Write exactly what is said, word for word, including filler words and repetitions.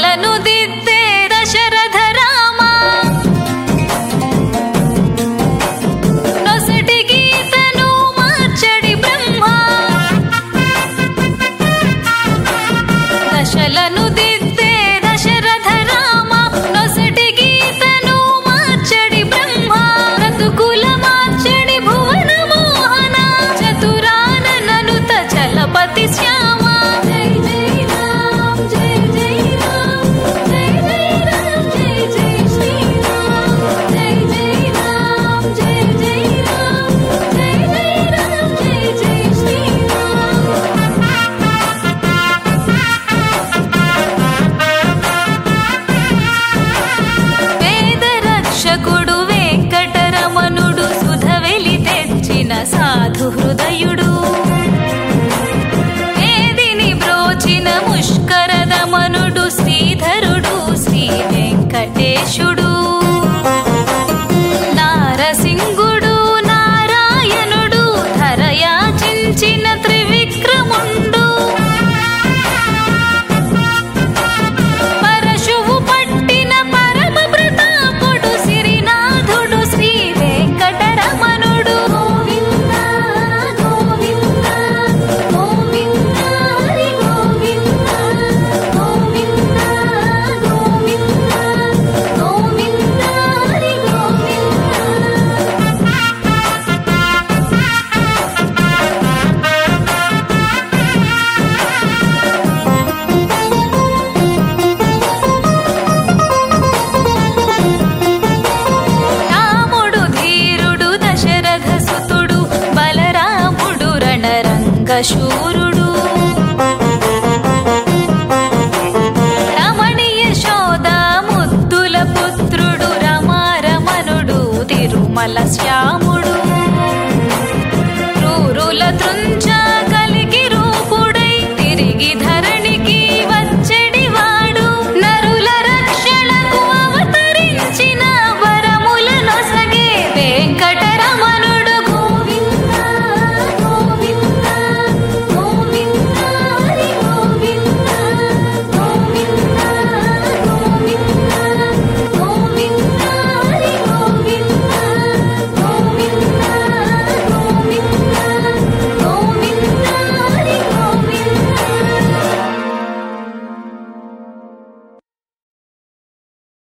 దశలను దిద్దే దశరథ రామ నొసటి గీతను మార్చడి బ్రహ్మ దశలను దిద్దే దశరథ రామ నొసటి గీతను మార్చడి బ్రహ్మ బ్రతుకుల మార్చడి భువన మోహన చతురాననుత చలపతి శ్యామ రక్షకుడు వెంకటరమణుడు సుధవెలి తెచ్చిన సాధు హృదయుడు ఏదిని బ్రోచిన ముష్కరదమనుడు శ్రీధరుడు శ్రీ వెంకటేశుడు నారసింగుడు నారాయణుడు ధరయాచించిన త్రివిక్రముండు పరశువు పట్టిన పరమ ప్రతాపుడు సిరినాథుడు శ్రీ వెంకటరమణుడు గోవింద గోవింద గోవింద హరి గోవింద గోవింద గోవింద గోవింద హరి రాముడు ధీరుడు దశరథ సుతుడు బలరాముడు రణరంగశూరుడు